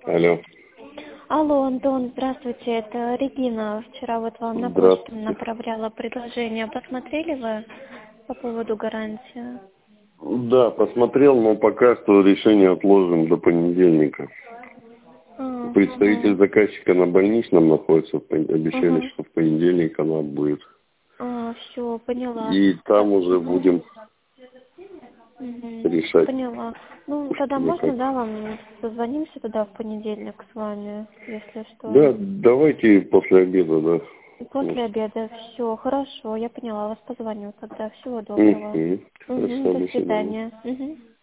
Алло. Алло, Антон, здравствуйте, это Регина. Вчера вот вам на почту Здравствуйте. направляла предложение. Посмотрели вы по поводу гарантии? Да, посмотрел, но пока что решение отложим до понедельника. Представитель заказчика на больничном находится, обещали, что в понедельник она будет. Все, поняла. И там уже будем решать. Поняла. Ну, тогда можно, да, вам созвонимся тогда в понедельник с вами, если что? Да, давайте после обеда, да. После обеда. Все, хорошо, я поняла, вас позвоню тогда. Всего доброго. Хорошо, До свидания.